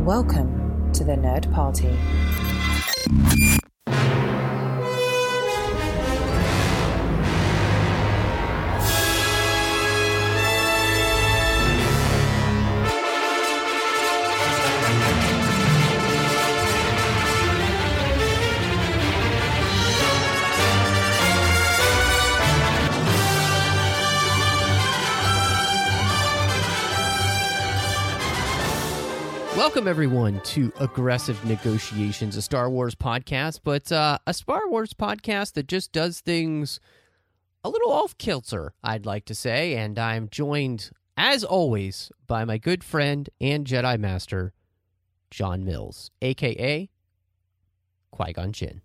Welcome to the Nerd Party. Welcome, everyone, to Aggressive Negotiations, a Star Wars podcast, but a Star Wars podcast that just does things a little off-kilter, I'd like to say, and I'm joined, as always, by my good friend and Jedi Master, John Mills, a.k.a. Qui-Gon Jinn.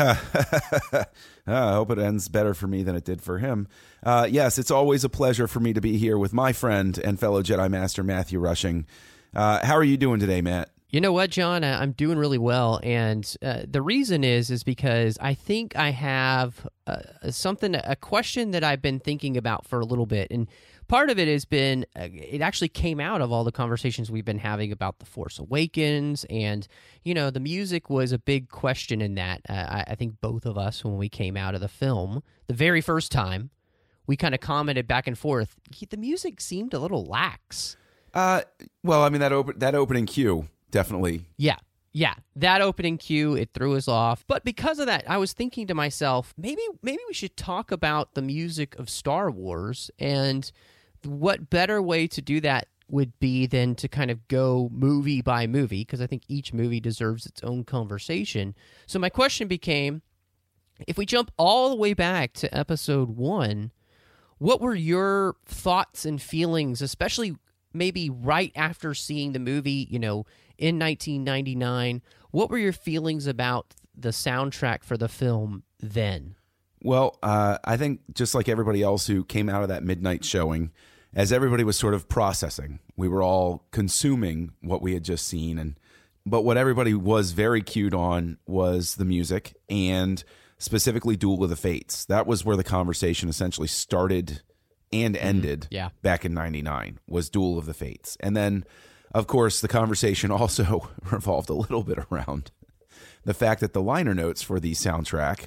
I hope it ends better for me than it did for him. Yes, it's always a pleasure for me to be here with my friend and fellow Jedi Master, Matthew Rushing. How are you doing today, Matt? You know what, John? I'm doing really well, and the reason is because I think I have a question that I've been thinking about for a little bit, and part of it has been, it actually came out of all the conversations we've been having about The Force Awakens, and, you know, the music was a big question in that. I think both of us, when we came out of the film, the very first time, we kind of commented back and forth, the music seemed a little lax. Well, I mean, that opening cue, definitely. Yeah. That opening cue, it threw us off. But because of that, I was thinking to myself, maybe we should talk about the music of Star Wars, and what better way to do that would be than to kind of go movie by movie, because I think each movie deserves its own conversation. So my question became, if we jump all the way back to episode 1, what were your thoughts and feelings, especially maybe right after seeing the movie, you know, in 1999, what were your feelings about the soundtrack for the film then? Well, I think just like everybody else who came out of that midnight showing, as everybody was sort of processing, we were all consuming what we had just seen. But what everybody was very cued on was the music, and specifically Duel of the Fates. That was where the conversation essentially started and ended back in 99, was Duel of the Fates. And then, of course, the conversation also revolved a little bit around the fact that the liner notes for the soundtrack,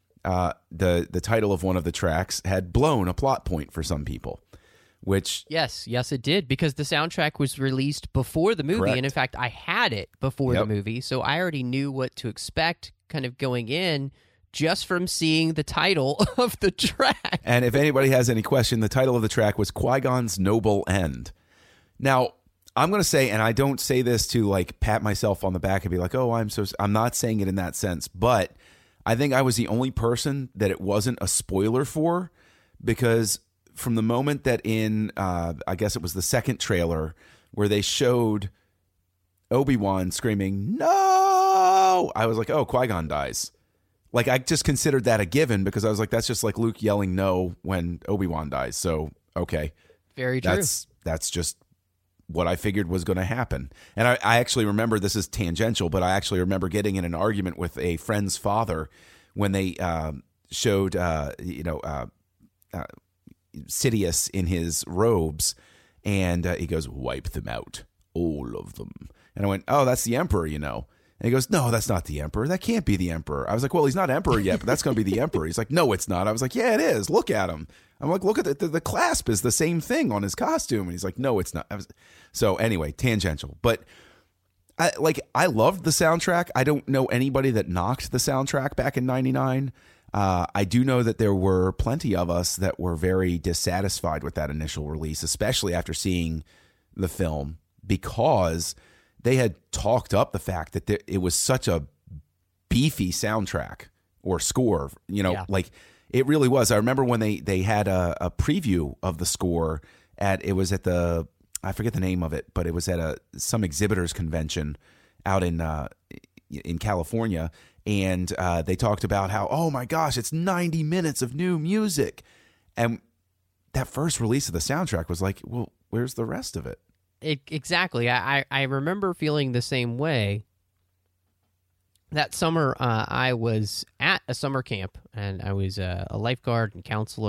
the title of one of the tracks, had blown a plot point for some people, which... Yes, it did, because the soundtrack was released before the movie, correct. And in fact, I had it before the movie, so I already knew what to expect kind of going in, just from seeing the title of the track. And if anybody has any question, the title of the track was Qui-Gon's Noble End. Now, I'm going to say, and I don't say this to like pat myself on the back and be like, oh, I'm not saying it in that sense, but I think I was the only person that it wasn't a spoiler for, because from the moment that in, I guess it was the second trailer where they showed Obi-Wan screaming, no, I was like, oh, Qui-Gon dies. Like, I just considered that a given, because I was like, that's just like Luke yelling no when Obi-Wan dies. So, okay. Very true. That's just what I figured was going to happen. And I actually remember, this is tangential, but I actually remember getting in an argument with a friend's father when they showed, Sidious in his robes, and he goes, wipe them out, all of them. And I went, oh, that's the Emperor, you know. And he goes, no, that's not the Emperor. That can't be the Emperor. I was like, well, he's not Emperor yet, but that's going to be the Emperor. He's like, no, it's not. I was like, yeah, it is. Look at him. I'm like, look at the clasp is the same thing on his costume. And he's like, no, it's not. So anyway, tangential. But I loved the soundtrack. I don't know anybody that knocked the soundtrack back in 99. I do know that there were plenty of us that were very dissatisfied with that initial release, especially after seeing the film, because they had talked up the fact that it was such a beefy soundtrack or score, you know, like it really was. I remember when they had a preview of the score it was at I forget the name of it, but it was at some exhibitors convention out in California. And they talked about how, oh my gosh, it's 90 minutes of new music. And that first release of the soundtrack was like, well, where's the rest of it? Exactly. I remember feeling the same way. That summer, I was at a summer camp, and I was a lifeguard and counselor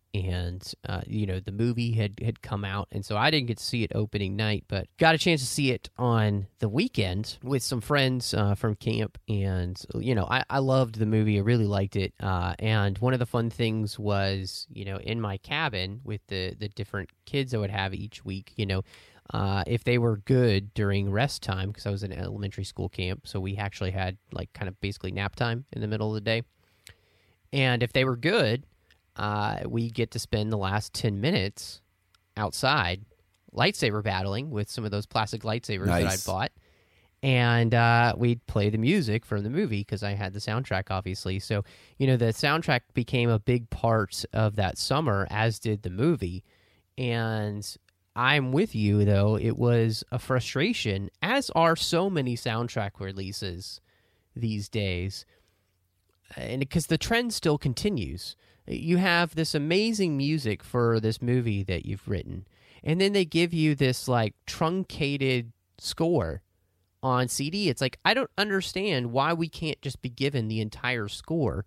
and the movie had come out, and so I didn't get to see it opening night, but got a chance to see it on the weekend with some friends from camp, and I loved the movie. I really liked it, and one of the fun things was in my cabin with the different kids I would have each week, if they were good during rest time, because I was in an elementary school camp, so we actually had like kind of basically nap time in the middle of the day, and if they were good, we get to spend the last 10 minutes outside lightsaber battling with some of those plastic lightsabers that I bought. And we'd play the music from the movie because I had the soundtrack, obviously. So, the soundtrack became a big part of that summer, as did the movie. And I'm with you, though. It was a frustration, as are so many soundtrack releases these days. And because the trend still continues. You have this amazing music for this movie that you've written, and then they give you this like truncated score on CD. It's like, I don't understand why we can't just be given the entire score.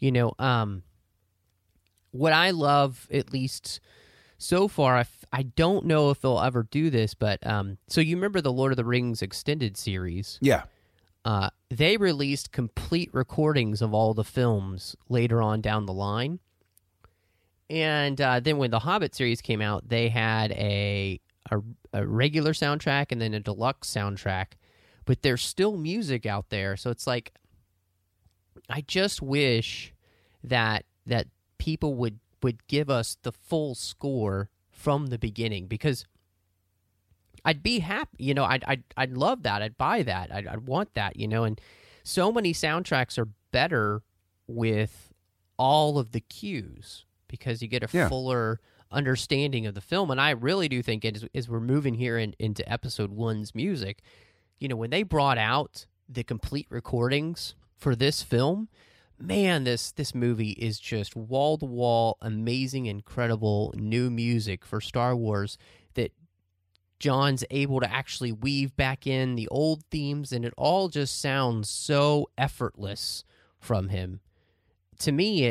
What I love, at least so far, I don't know if they'll ever do this, but so you remember the Lord of the Rings extended series? Yeah. They released complete recordings of all the films later on down the line. And then when the Hobbit series came out, they had a regular soundtrack and then a deluxe soundtrack. But there's still music out there. So it's like, I just wish that people would give us the full score from the beginning, because I'd be happy. I'd love that. I'd buy that. I'd want that, and so many soundtracks are better with all of the cues, because you get a fuller understanding of the film. And I really do think, as we're moving here into episode 1's music, when they brought out the complete recordings for this film, man, this movie is just wall-to-wall, amazing, incredible new music for Star Wars that John's able to actually weave back in the old themes, and it all just sounds so effortless from him. To me,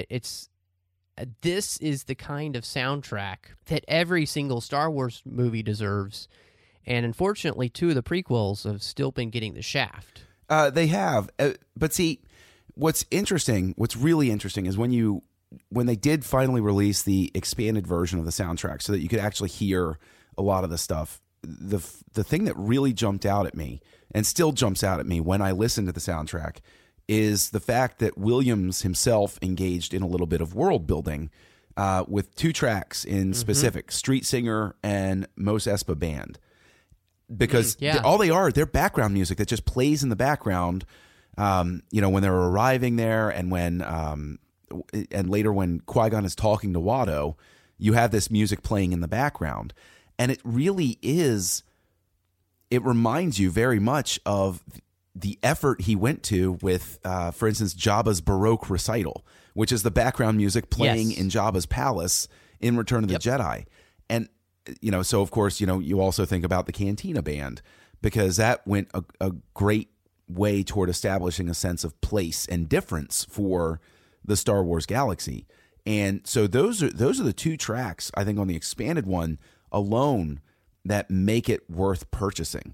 this is the kind of soundtrack that every single Star Wars movie deserves. And unfortunately, 2 of the prequels have still been getting the shaft. They have. But see, what's really interesting is when they did finally release the expanded version of the soundtrack so that you could actually hear a lot of the stuff, the thing that really jumped out at me, and still jumps out at me when I listen to the soundtrack, is the fact that Williams himself engaged in a little bit of world building with 2 tracks in specific, Street Singer and Mos Espa Band. Because all they're background music that just plays in the background, when they're arriving there, and when and later when Qui-Gon is talking to Watto, you have this music playing in the background. And it really is, it reminds you very much of the effort he went to with, for instance, Jabba's Baroque recital, which is the background music playing in Jabba's palace in Return of the Jedi. And, so of course, you also think about the Cantina Band, because that went a great way toward establishing a sense of place and difference for the Star Wars galaxy. And so those are the 2 tracks, I think, on the expanded one alone that make it worth purchasing.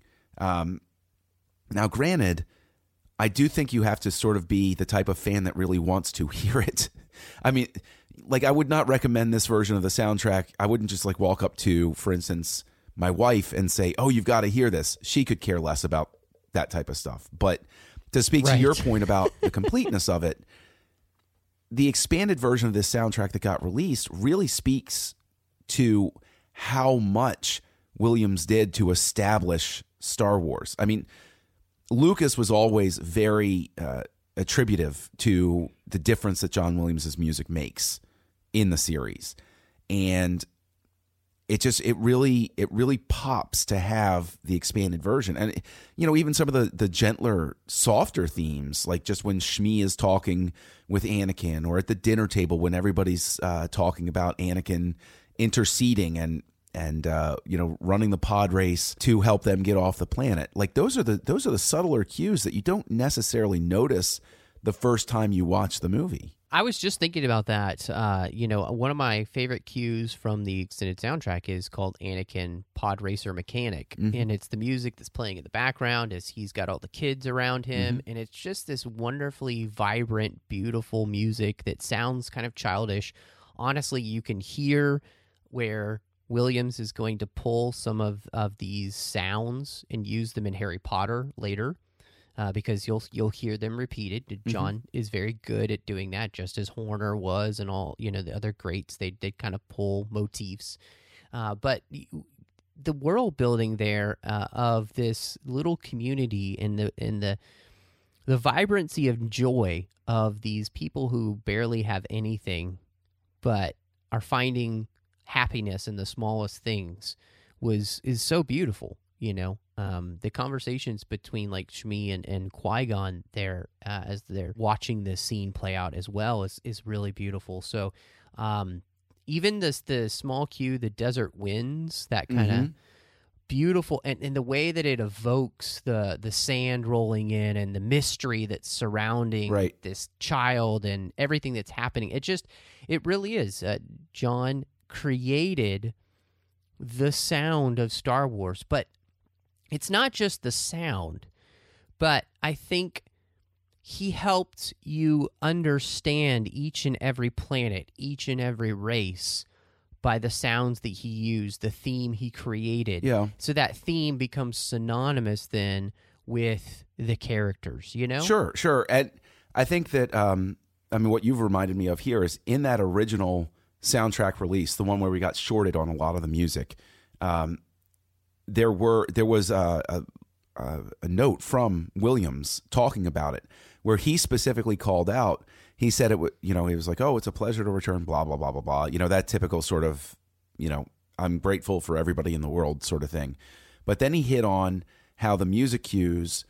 Now, granted, I do think you have to sort of be the type of fan that really wants to hear it. I mean, like, I would not recommend this version of the soundtrack. I wouldn't just like walk up to, for instance, my wife and say, "Oh, you've got to hear this." She could care less about that type of stuff. But to speak to your point about the completeness of it, the expanded version of this soundtrack that got released really speaks to how much Williams did to establish Star Wars. I mean, Lucas was always very attributive to the difference that John Williams' music makes in the series. And it really pops to have the expanded version. And, even some of the gentler, softer themes, like just when Shmi is talking with Anakin, or at the dinner table when everybody's talking about Anakin interceding and running the pod race to help them get off the planet. Like those are the subtler cues that you don't necessarily notice the first time you watch the movie. I was just thinking about that. One of my favorite cues from the extended soundtrack is called Anakin Pod Racer Mechanic. And it's the music that's playing in the background as he's got all the kids around him. And it's just this wonderfully vibrant, beautiful music that sounds kind of childish. Honestly, you can hear where Williams is going to pull some of these sounds and use them in Harry Potter later. Because you'll hear them repeated. John is very good at doing that, just as Horner was, and all the other greats. They kind of pull motifs, but the world building there of this little community and the vibrancy of joy of these people who barely have anything, but are finding happiness in the smallest things is so beautiful. The conversations between like Shmi and Qui-Gon there as they're watching this scene play out as well is really beautiful. So even the small cue, the desert winds, that kind of beautiful, and the way that it evokes the sand rolling in and the mystery that's surrounding this child and everything that's happening. It really is. John created the sound of Star Wars, but it's not just the sound, but I think he helped you understand each and every planet, each and every race by the sounds that he used, the theme he created. Yeah. So that theme becomes synonymous then with the characters, Sure. And I think that, what you've reminded me of here is in that original soundtrack release, the one where we got shorted on a lot of the music, there was a note from Williams talking about it, where he specifically called out. He said it. He was like, "Oh, it's a pleasure to return." Blah blah blah blah blah. That typical sort of, I'm grateful for everybody in the world sort of thing. But then he hit on how the music cues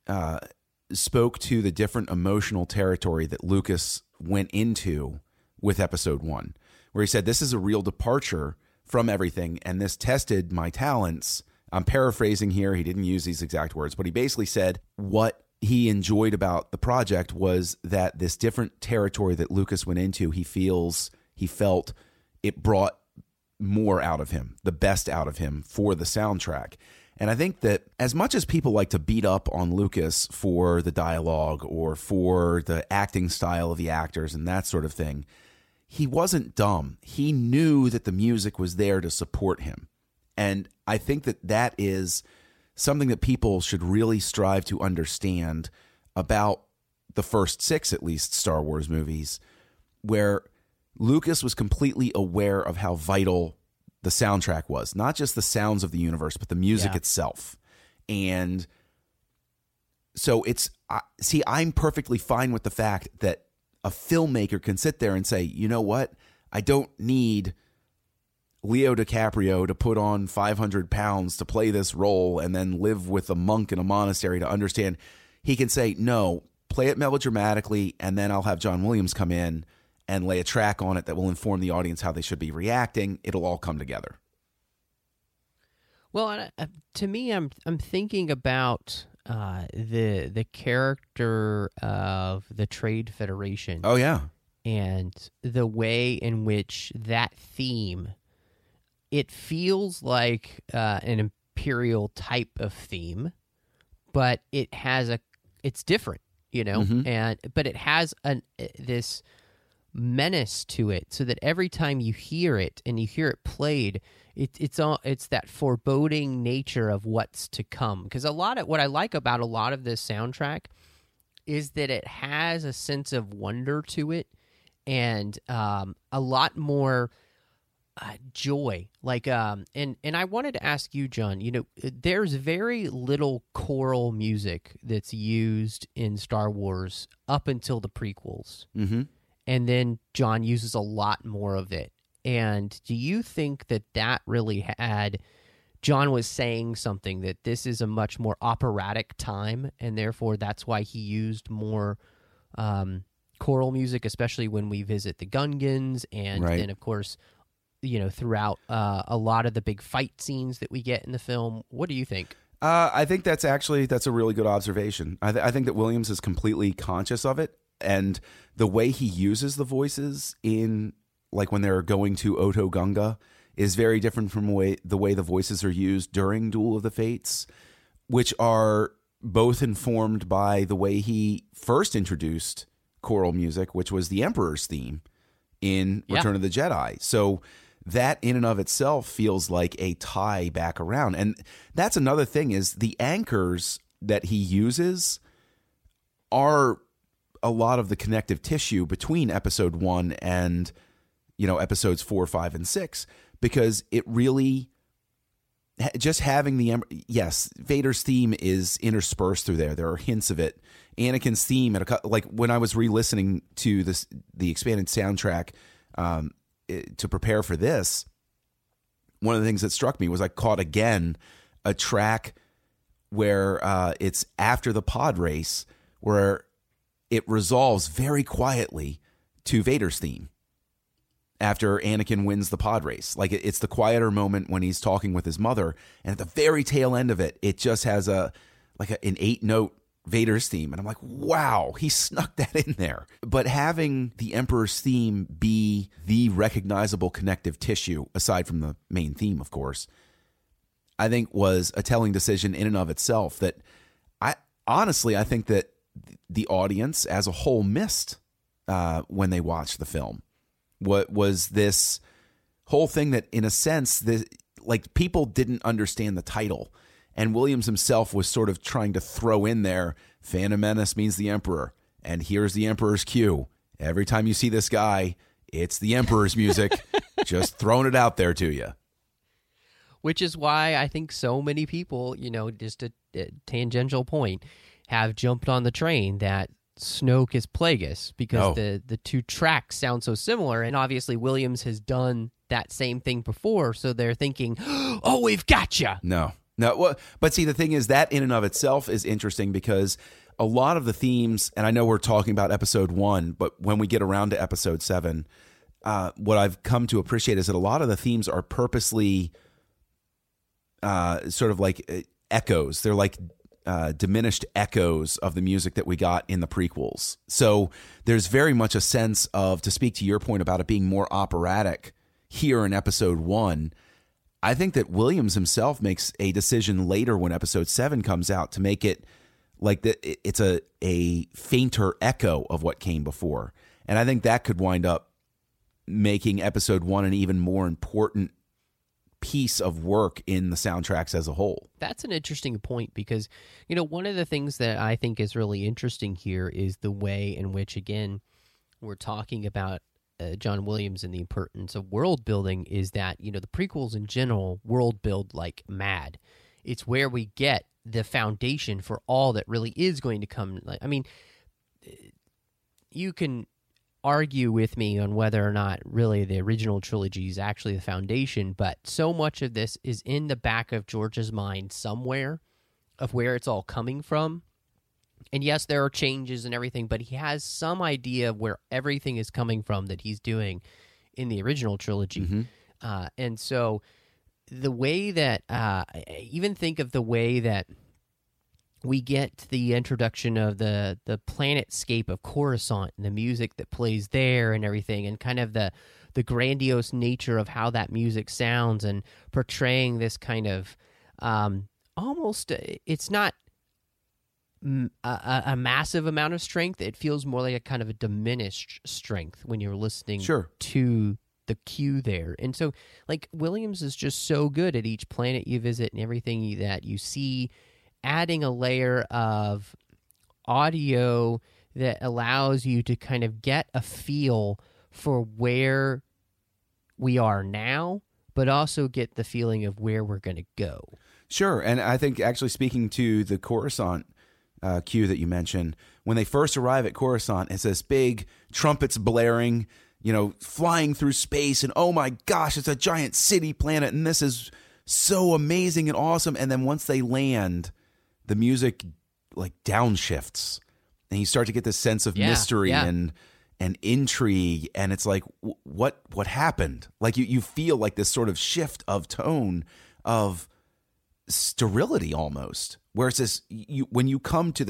spoke to the different emotional territory that Lucas went into with Episode 1, where he said, "This is a real departure from everything, and this tested my talents." I'm paraphrasing here. He didn't use these exact words, but he basically said what he enjoyed about the project was that this different territory that Lucas went into, he felt it brought more out of him, the best out of him for the soundtrack. And I think that as much as people like to beat up on Lucas for the dialogue or for the acting style of the actors and that sort of thing, he wasn't dumb. He knew that the music was there to support him. And I think that is something that people should really strive to understand about the first 6, at least, Star Wars movies, where Lucas was completely aware of how vital the soundtrack was. Not just the sounds of the universe, but the music itself. And so I'm perfectly fine with the fact that a filmmaker can sit there and say, you know what? I don't need Leo DiCaprio to put on 500 pounds to play this role and then live with a monk in a monastery to understand. He can say, no, play it melodramatically, and then I'll have John Williams come in and lay a track on it that will inform the audience how they should be reacting. It'll all come together. Well, to me, I'm thinking about the character of the Trade Federation. Oh, yeah. And the way in which that theme, it feels like an Imperial type of theme, but it's different, but it has this menace to it, so that every time you hear it and you hear it played, it's that foreboding nature of what's to come. Because what I like about a lot of this soundtrack is that it has a sense of wonder to it, and a lot more joy. And I wanted to ask you, John, there's very little choral music that's used in Star Wars up until the prequels. Mm-hmm. And then John uses a lot more of it. And do you think that really had... John was saying something, that this is a much more operatic time, and therefore that's why he used more choral music, especially when we visit the Gungans, and then, of course, throughout a lot of the big fight scenes that we get in the film. What do you think? I think that's a really good observation. I think that Williams is completely conscious of it. And the way he uses the voices in, like, when they're going to Oto Gunga is very different from the way the voices are used during Duel of the Fates, which are both informed by the way he first introduced choral music, which was the Emperor's theme in Return of the Jedi. So that in and of itself feels like a tie back around. And that's another thing, is the anchors that he uses are a lot of the connective tissue between episode 1 and, episodes 4, 5, and 6, because it really, just having yes, Vader's theme is interspersed through there. There are hints of it. Anakin's theme, like when I was re-listening to the expanded soundtrack to prepare for this, one of the things that struck me was I caught again a track where it's after the pod race, where it resolves very quietly to Vader's theme after Anakin wins the pod race. Like, it's the quieter moment when he's talking with his mother, and at the very tail end of it, it just has an 8-note Vader's theme, and I'm like, wow, he snuck that in there. But having the Emperor's theme be the recognizable connective tissue, aside from the main theme, of course, I think was a telling decision in and of itself that I think that the audience as a whole missed when they watched the film. What was this whole thing that, in a sense, people didn't understand the title, and Williams himself was sort of trying to throw in there, Phantom Menace means the Emperor, and here's the Emperor's cue. Every time you see this guy, it's the Emperor's music, just throwing it out there to you. Which is why I think so many people, just a tangential point, have jumped on the train that Snoke is Plagueis, because the two tracks sound so similar, and obviously Williams has done that same thing before, so they're thinking, oh, we've got you. No. Well, but see, the thing is, that in and of itself is interesting, because a lot of the themes, and I know we're talking about episode 1, but when we get around to episode 7, what I've come to appreciate is that a lot of the themes are purposely sort of like echoes. They're like diminished echoes of the music that we got in the prequels. So there's very much a sense of, to speak to your point about it being more operatic here in episode 1, I think that Williams himself makes a decision later when episode 7 comes out to make it like it's a fainter echo of what came before. And I think that could wind up making episode 1 an even more important piece of work in the soundtracks as a whole. That's an interesting point, because, one of the things that I think is really interesting here is the way in which, again, we're talking about John Williams and the importance of world building, is that, the prequels in general world build like mad. It's where we get the foundation for all that really is going to come. You can argue with me on whether or not really the original trilogy is actually the foundation, but so much of this is in the back of George's mind somewhere of where it's all coming from. And yes, there are changes and everything, but he has some idea of where everything is coming from that he's doing in the original trilogy. Mm-hmm. And so the way that, even think of the way that we get the introduction of the planetscape of Coruscant and the music that plays there and everything, and kind of the grandiose nature of how that music sounds, and portraying this kind of almost, it's not a massive amount of strength. It feels more like a kind of a diminished strength when you're listening to the cue there. And so, like, Williams is just so good at each planet you visit and everything that you see, adding a layer of audio that allows you to kind of get a feel for where we are now, but also get the feeling of where we're going to go. Sure. And I think, actually, speaking to the Coruscant cue that you mentioned, when they first arrive at Coruscant, it's this big trumpets blaring, flying through space, and oh my gosh, it's a giant city planet, and this is so amazing and awesome. And then once they land, the music like downshifts, and you start to get this sense of mystery and intrigue, and it's like, what happened? Like you feel like this sort of shift of tone, of sterility almost, where it's this, when you come to this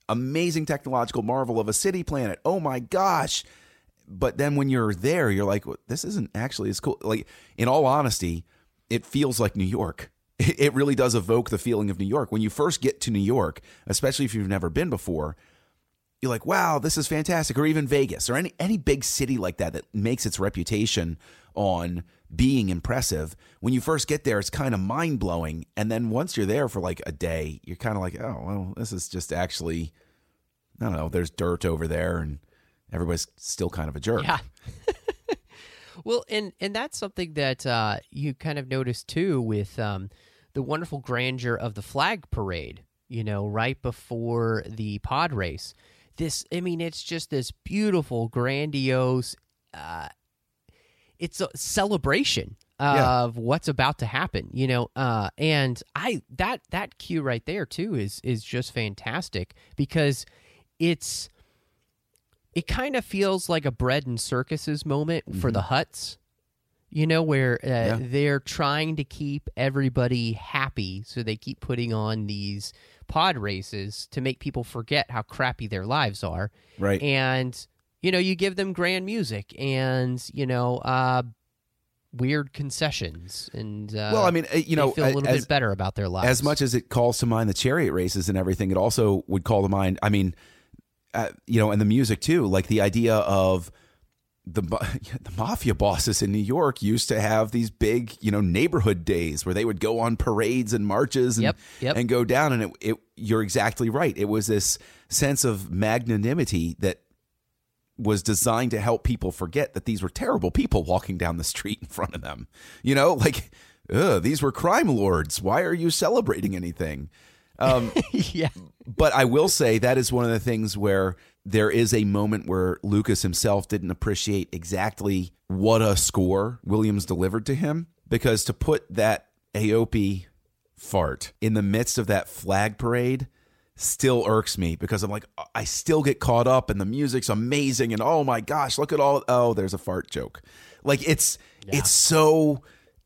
amazing technological marvel of a city planet. Oh my gosh. But then when you're there, you're like, well, this isn't actually as cool. Like, in all honesty, it feels like New York. It really does evoke the feeling of New York. When you first get to New York, especially if you've never been before, you're like, wow, this is fantastic. Or even Vegas or any big city like that that makes its reputation on being impressive. When you first get there, it's kind of mind-blowing. And then once you're there for like a day, you're kind of like, oh, well, this is just actually, I don't know, there's dirt over there and everybody's still kind of a jerk. Yeah. Well, and that's something that you kind of noticed too with the wonderful grandeur of the flag parade, right before the pod race. It's just this beautiful, grandiose, it's a celebration of what's about to happen, and that cue right there too is just fantastic because it kind of feels like a bread and circuses moment for the Hutts, where they're trying to keep everybody happy. So they keep putting on these pod races to make people forget how crappy their lives are. Right. And, you give them grand music and, weird concessions. And, they feel a little bit better about their lives. As much as it calls to mind the chariot races and everything, it also would call to mind, and the music too, like the idea of the mafia bosses in New York used to have these big, neighborhood days where they would go on parades and marches and, and go down. And you're exactly right. It was this sense of magnanimity that was designed to help people forget that these were terrible people walking down the street in front of them. These were crime lords. Why are you celebrating anything? Yeah. But I will say that is one of the things where there is a moment where Lucas himself didn't appreciate exactly what a score Williams delivered to him, because to put that Aope fart in the midst of that flag parade still irks me, because I'm like, I still get caught up and the music's amazing and oh my gosh, look at there's a fart joke. Like it's so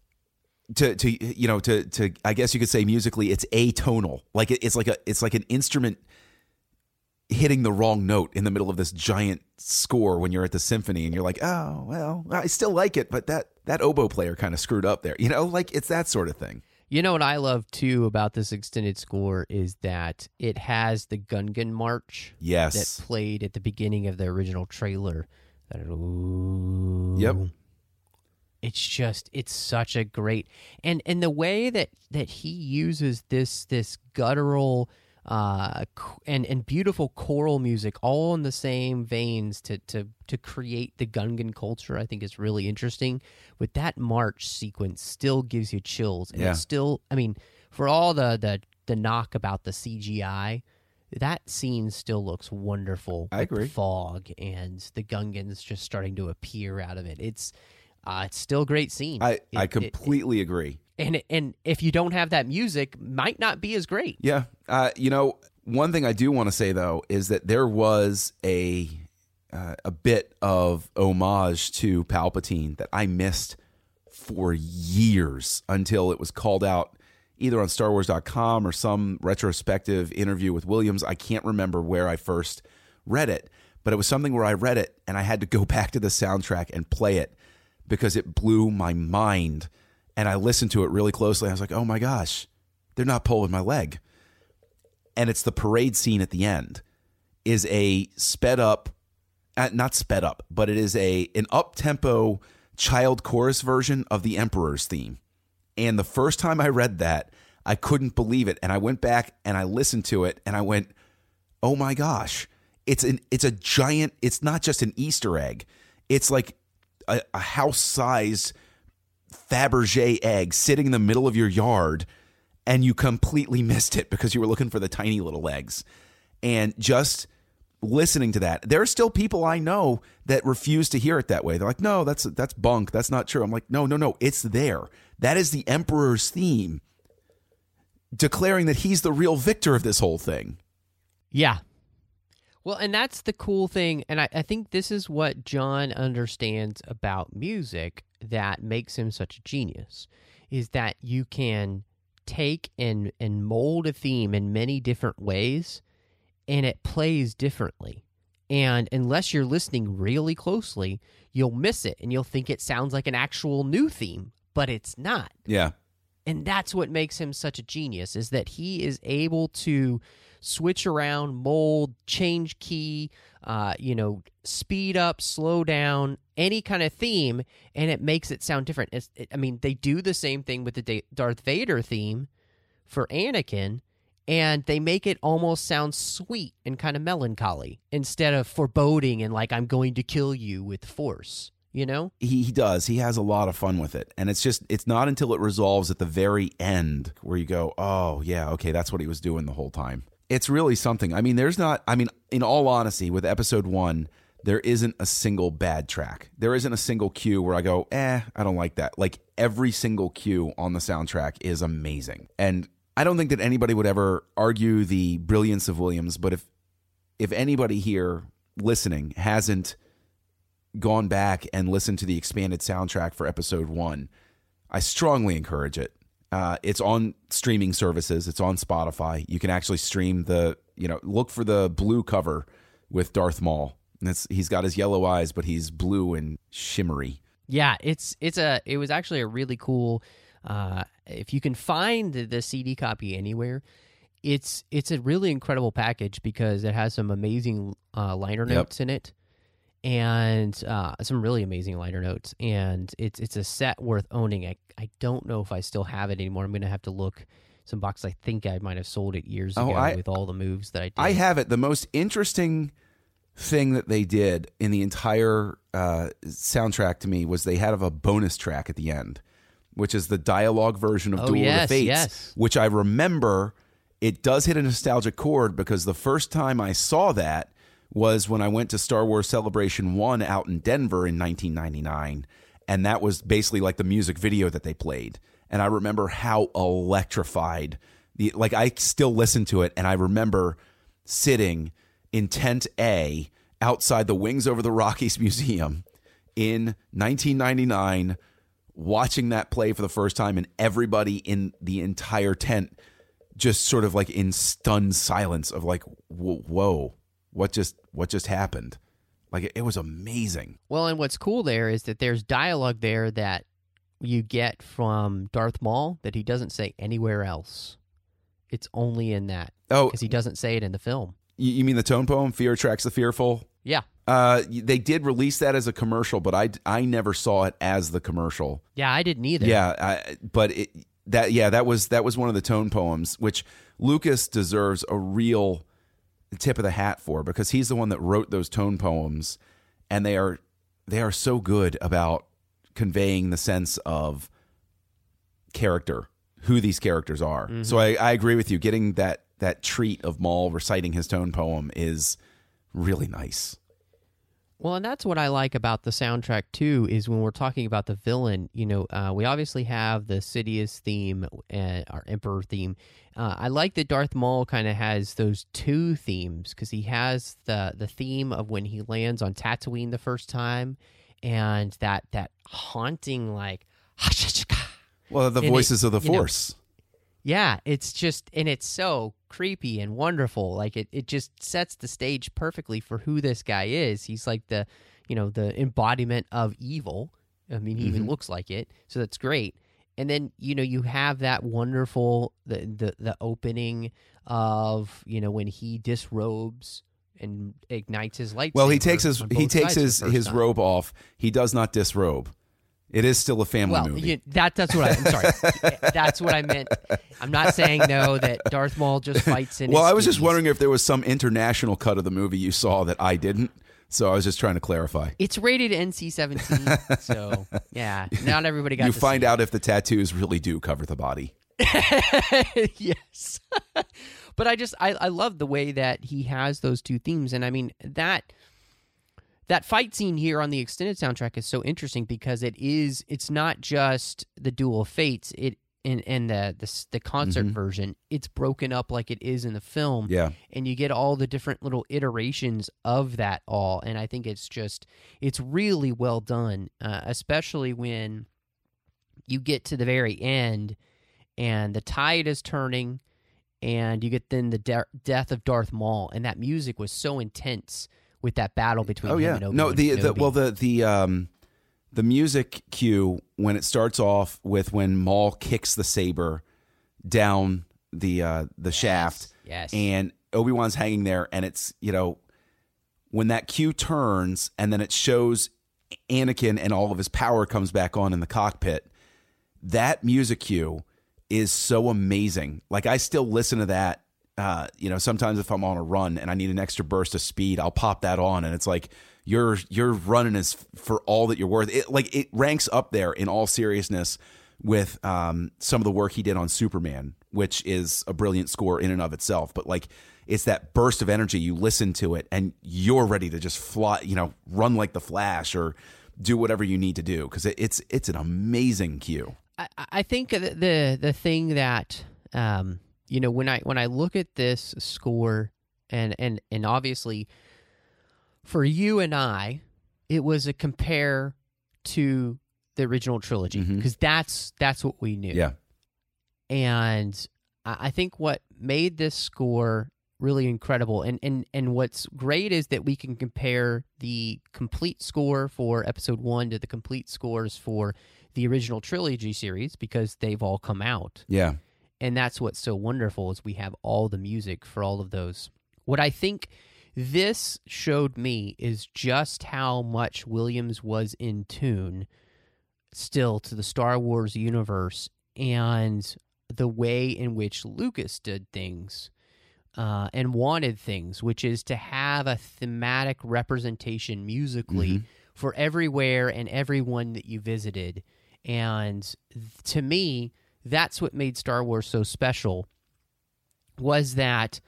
to I guess you could say musically it's atonal. Like it's like an instrument hitting the wrong note in the middle of this giant score when you're at the symphony and you're like, oh, well, I still like it, but that oboe player kind of screwed up there. Like it's that sort of thing. What I love too about this extended score is that it has the Gungan March that played at the beginning of the original trailer. Yep. It's such a great, and the way that he uses this guttural and beautiful choral music all in the same veins to create the Gungan culture, I think is really interesting. With that march sequence still gives you chills, and it's still, for all the knock about the CGI, that scene still looks wonderful. I agree. The fog and the Gungans just starting to appear out of it. It's still a great scene. I completely agree. And if you don't have that music, might not be as great. Yeah. One thing I do want to say, though, is that there was a bit of homage to Palpatine that I missed for years until it was called out either on StarWars.com or some retrospective interview with Williams. I can't remember where I first read it, but it was something where I read it and I had to go back to the soundtrack and play it because it blew my mind. And I listened to it really closely. I was like, oh my gosh, they're not pulling my leg. And it's the parade scene at the end is a sped up, not sped up, but it is an up-tempo child chorus version of the Emperor's theme. And the first time I read that, I couldn't believe it. And I went back and I listened to it and I went, oh my gosh, it's a giant, it's not just an Easter egg. It's like a house-sized Fabergé egg sitting in the middle of your yard, and you completely missed it because you were looking for the tiny little eggs. And just listening to that, there are still people I know that refuse to hear it that way. They're like, no, that's bunk. That's not true. I'm like, no, it's there. That is the Emperor's theme, declaring that he's the real victor of this whole thing. Yeah. Well, and that's the cool thing, and I think this is what John understands about music that makes him such a genius, is that you can take and mold a theme in many different ways and it plays differently. And unless you're listening really closely, you'll miss it and you'll think it sounds like an actual new theme, but it's not. Yeah. And that's what makes him such a genius, is that he is able to switch around, mold, change key, speed up, slow down, any kind of theme, and it makes it sound different. They do the same thing with the Darth Vader theme for Anakin, and they make it almost sound sweet and kind of melancholy instead of foreboding and like, I'm going to kill you with force, you know? He does. He has a lot of fun with it. And it's not until it resolves at the very end where you go, oh, yeah, okay, that's what he was doing the whole time. It's really something. In all honesty, with episode 1, there isn't a single bad track. There isn't a single cue where I go, I don't like that. Like, every single cue on the soundtrack is amazing. And I don't think that anybody would ever argue the brilliance of Williams, but if anybody here listening hasn't gone back and listened to the expanded soundtrack for episode 1, I strongly encourage it. It's on streaming services. It's on Spotify. You can actually stream look for the blue cover with Darth Maul. And he's got his yellow eyes, but he's blue and shimmery. Yeah, it was actually a really cool. If you can find the CD copy anywhere, it's a really incredible package because it has some amazing liner notes in it, and some really amazing liner notes, and it's a set worth owning. I don't know if I still have it anymore. I'm going to have to look some boxes. I think I might have sold it years ago with all the moves that I did. I have it. The most interesting thing that they did in the entire soundtrack to me was they had a bonus track at the end, which is the dialogue version of Duel of the Fates, which I remember it does hit a nostalgic chord because the first time I saw that was when I went to Star Wars Celebration 1 out in Denver in 1999, and that was basically like the music video that they played. And I remember how electrified I still listen to it, and I remember sitting in Tent A outside the Wings Over the Rockies Museum in 1999, watching that play for the first time, and everybody in the entire tent just sort of like in stunned silence of like, whoa, what just happened? Like, it was amazing. Well, and what's cool there is that there's dialogue there that you get from Darth Maul that he doesn't say anywhere else. It's only in that. Oh, because he doesn't say it in the film. You mean the tone poem, Fear Attracts the Fearful? Yeah. They did release that as a commercial, but I never saw it as the commercial. Yeah, I didn't either. Yeah, that was one of the tone poems, which Lucas deserves a real tip of the hat for, because he's the one that wrote those tone poems, and they are so good about conveying the sense of character, who these characters are. Mm-hmm. So I agree with you. Getting that treat of Maul reciting his tone poem is really nice. Well, and that's what I like about the soundtrack, too, is when we're talking about the villain, we obviously have the Sidious theme and our Emperor theme. I like that Darth Maul kind of has those two themes, because he has the theme of when he lands on Tatooine the first time, and that haunting, like, well, the voices of the Force. Yeah, it's just, and it's so creepy and wonderful. Like, it just sets the stage perfectly for who this guy is. He's like the embodiment of evil. I mean, he even looks like it, so that's great. And then, you have that wonderful, the opening of, when he disrobes and ignites his lightsaber. Well, he takes his robe off. He does not disrobe. It is still a family movie. That's what I'm sorry. That's what I meant. I'm not saying, no, that Darth Maul just fights in. Well, I was just wondering if there was some international cut of the movie you saw that I didn't. So I was just trying to clarify. It's rated NC-17, so yeah, not everybody got. You find out if the tattoos really do cover the body. Yes, but I love the way that he has those two themes, and I mean that fight scene here on the extended soundtrack is so interesting because it's not just the Duel of Fates, and the concert version, it's broken up like it is in the film. Yeah. And you get all the different little iterations of that all, and I think it's really well done, especially when you get to the very end and the tide is turning and you get then the death of Darth Maul, and that music was so intense with that battle between him and Obi-Wan no, Kenobi. the music cue when it starts off with when Maul kicks the saber down the shaft, yes, and Obi-Wan's hanging there, and it's, when that cue turns and then it shows Anakin and all of his power comes back on in the cockpit, that music cue is so amazing. Like, I still listen to that. Sometimes if I'm on a run and I need an extra burst of speed, I'll pop that on, and it's like you're running as for all that you're worth. It ranks up there in all seriousness with some of the work he did on Superman, which is a brilliant score in and of itself. But like, it's that burst of energy. You listen to it and you're ready to just fly, run like the Flash or do whatever you need to do, because it's an amazing cue. I think the thing that when I look at this score, and obviously for you and I, it was a compare to the original trilogy, because that's what we knew. Yeah, and I think what made this score really incredible, and what's great is that we can compare the complete score for Episode 1 to the complete scores for the original trilogy series, because they've all come out. Yeah. And that's what's so wonderful, is we have all the music for all of those. What I think this showed me is just how much Williams was in tune still to the Star Wars universe and the way in which Lucas did things and wanted things, which is to have a thematic representation musically for everywhere and everyone that you visited. And to me, that's what made Star Wars so special, was that,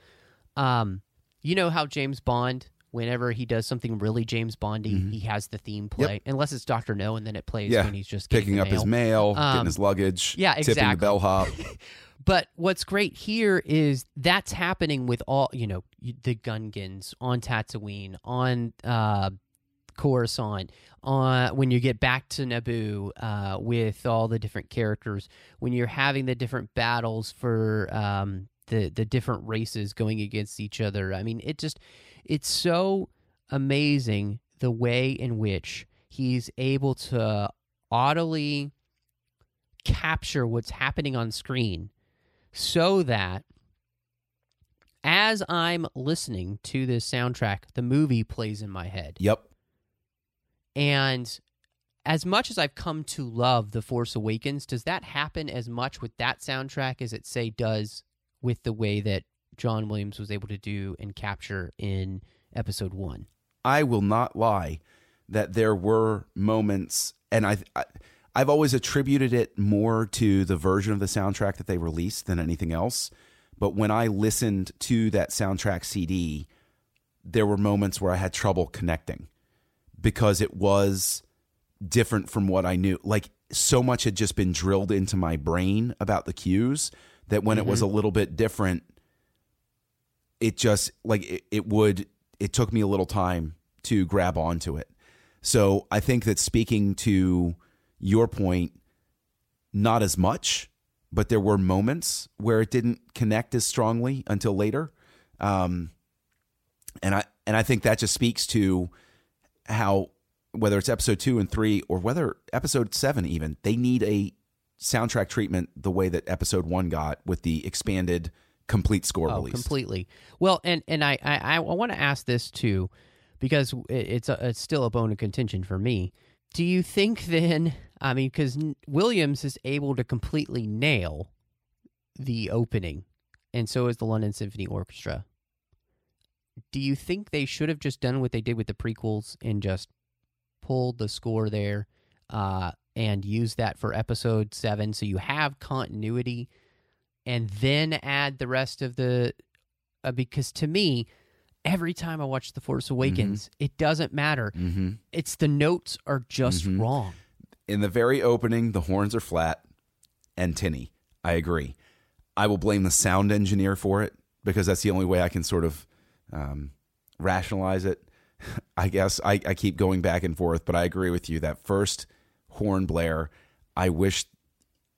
how James Bond, whenever he does something really James Bondy, he has the theme play, unless it's Dr. No, and then it plays when he's just picking up his mail, getting his luggage, tipping the bellhop. But what's great here is that's happening with all, the Gungans on Tatooine, on Coruscant, when you get back to Naboo with all the different characters, when you're having the different battles for the different races going against each other. I mean, it's so amazing the way in which he's able to audibly capture what's happening on screen, so that as I'm listening to this soundtrack, the movie plays in my head. Yep. And as much as I've come to love The Force Awakens, does that happen as much with that soundtrack as it, say, does with the way that John Williams was able to do and capture in Episode 1? I will not lie that there were moments, and I've always attributed it more to the version of the soundtrack that they released than anything else. But when I listened to that soundtrack CD, there were moments where I had trouble connecting, because it was different from what I knew. Like, so much had just been drilled into my brain about the cues that when it was a little bit different, it just, like, it took me a little time to grab onto it. So I think that, speaking to your point, not as much, but there were moments where it didn't connect as strongly until later. And I think that just speaks to how, whether it's Episode 2 and 3 or whether Episode 7 even, they need a soundtrack treatment the way that Episode 1 got with the expanded complete score release. Completely. Well, and I want to ask this too, because it's still a bone of contention for me. Do you think then, I mean, because Williams is able to completely nail the opening, and so is the London Symphony Orchestra. Do you think they should have just done what they did with the prequels and just pulled the score there and used that for Episode 7, so you have continuity, and then add the rest of the... because to me, every time I watch The Force Awakens, it doesn't matter. It's the notes are just wrong. In the very opening, the horns are flat and tinny. I agree. I will blame the sound engineer for it, because that's the only way I can sort of rationalize it. I guess I keep going back and forth, but I agree with you. That first horn blare, I wish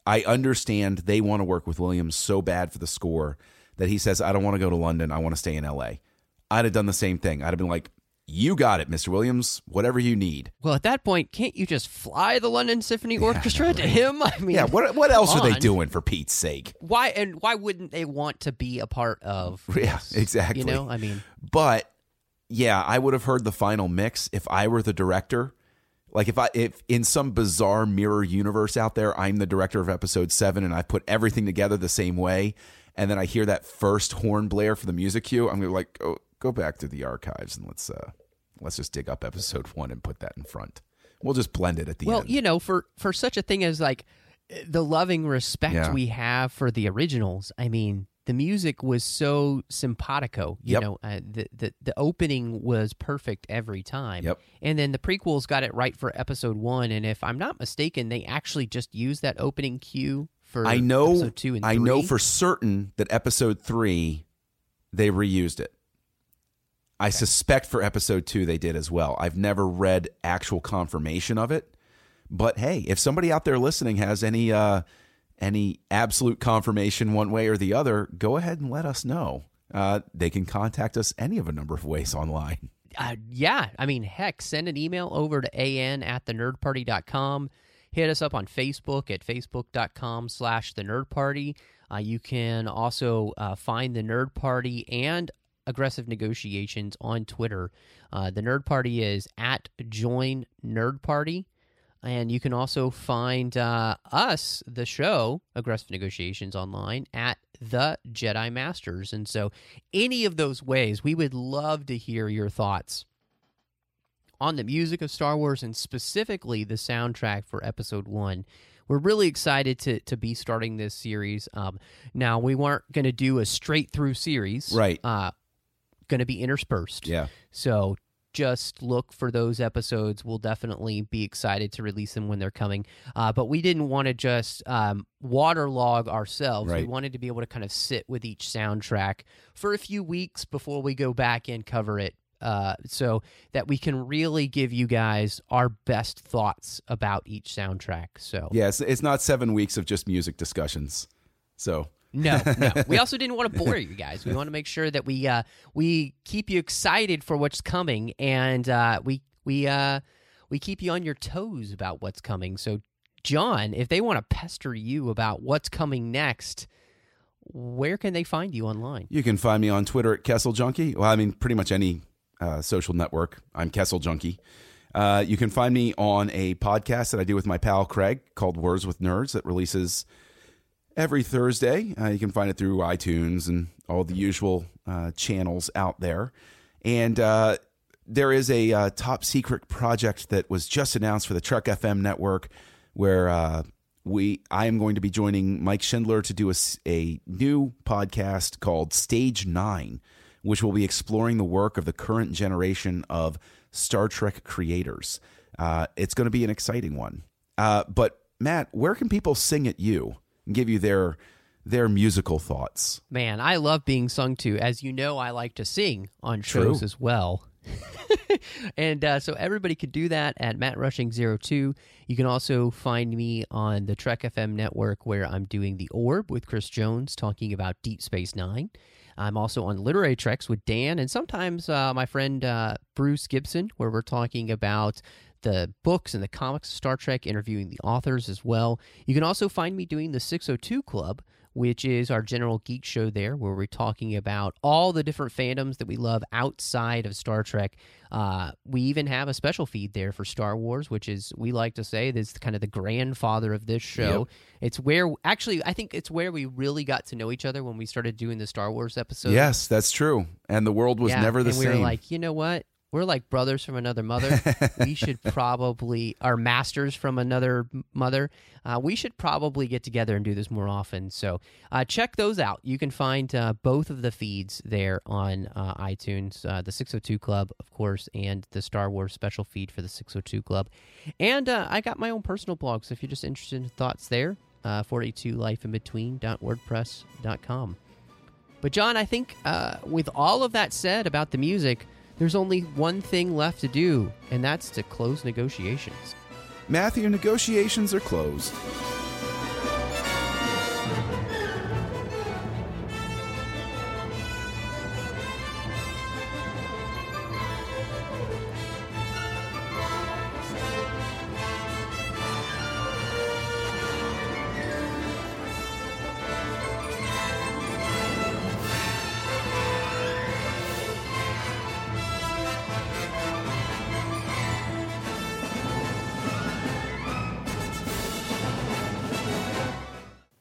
I understand they want to work with Williams so bad for the score that he says, I don't want to go to London. I want to stay in L.A. I'd have done the same thing. I'd have been like, you got it, Mr. Williams, whatever you need. Well, at that point, can't you just fly the London Symphony Orchestra to him? I mean, Yeah, what else are they doing, for Pete's sake? Why wouldn't they want to be a part of Yeah, this? exactly. You know, I mean, But yeah, I would have heard the final mix if I were the director. Like if in some bizarre mirror universe out there, I'm the director of episode 7 and I put everything together the same way, and then I hear that first horn blare for the music cue, I'm gonna be like, go back to the archives and let's just dig up episode 1 and put that in front. We'll just blend it at the end. well, you know, for such a thing as like the loving respect we have for the originals, I mean, the music was so simpatico. You know, the opening was perfect every time. Yep. And then the prequels got it right for episode 1. And if I'm not mistaken, they actually just used that opening cue for episode 2 and 3. I know for certain that episode 3 they reused it. I suspect for episode 2 they did as well. I've never read actual confirmation of it, but hey, if somebody out there listening has any absolute confirmation one way or the other, go ahead and let us know. They can contact us any of a number of ways online. Yeah, I mean, heck, send an email over to an@thenerdparty.com. Hit us up on Facebook at facebook.com/thenerdparty. You can also find the Nerd Party and Aggressive Negotiations on Twitter. The Nerd Party is @JoinNerdParty. And you can also find us, the show, Aggressive Negotiations, online at The Jedi Masters. And so any of those ways, we would love to hear your thoughts on the music of Star Wars and specifically the soundtrack for Episode 1. We're really excited to be starting this series. Now, we weren't going to do a straight-through series. Right. Going to be interspersed. Yeah. So just look for those episodes. We'll definitely be excited to release them when they're coming. But we didn't want to just waterlog ourselves. Right. We wanted to be able to kind of sit with each soundtrack for a few weeks before we go back and cover it, so that we can really give you guys our best thoughts about each soundtrack. So Yeah, it's not 7 weeks of just music discussions. So No. We also didn't want to bore you guys. We want to make sure that we keep you excited for what's coming, and we keep you on your toes about what's coming. So, John, if they want to pester you about what's coming next, where can they find you online? you can find me on Twitter at Kessel Junkie. Well, I mean, pretty much any social network. I'm Kessel Junkie. You can find me on a podcast that I do with my pal Craig called Words with Nerds that releases every Thursday. You can find it through iTunes and all the usual channels out there. And there is a top secret project that was just announced for the Trek FM network where I am going to be joining Mike Schindler to do a new podcast called Stage 9, which will be exploring the work of the current generation of Star Trek creators. It's going to be an exciting one. But Matt, where can people sing at you and give you their musical thoughts? Man, I love being sung to. As you know, I like to sing on shows as well. And so everybody could do that at MattRushing02. You can also find me on the Trek FM network where I'm doing The Orb with Chris Jones talking about Deep Space Nine. I'm also on Literary Treks with Dan and sometimes my friend Bruce Gibson, where we're talking about the books and the comics of Star Trek, interviewing the authors as well. You can also find me doing the 602 Club, which is our general geek show there, where we're talking about all the different fandoms that we love outside of Star Trek. We even have a special feed there for Star Wars, which is, we like to say, this is kind of the grandfather of this show. Yep. It's where, actually, I think it's where we really got to know each other when we started doing the Star Wars episodes. Yes, that's true. And the world was never the same. We were like, you know what? We're like brothers from another mother. We should probably, our masters from another mother. We should probably get together and do this more often. So check those out. You can find both of the feeds there on iTunes, the 602 Club, of course, and the Star Wars special feed for the 602 Club. And I got my own personal blog, so if you're just interested in thoughts there, 482lifeinbetween.wordpress.com. But John, I think with all of that said about the music, there's only one thing left to do, and that's to close negotiations. Matthew, negotiations are closed.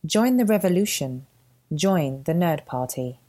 Join the revolution. Join the Nerd Party.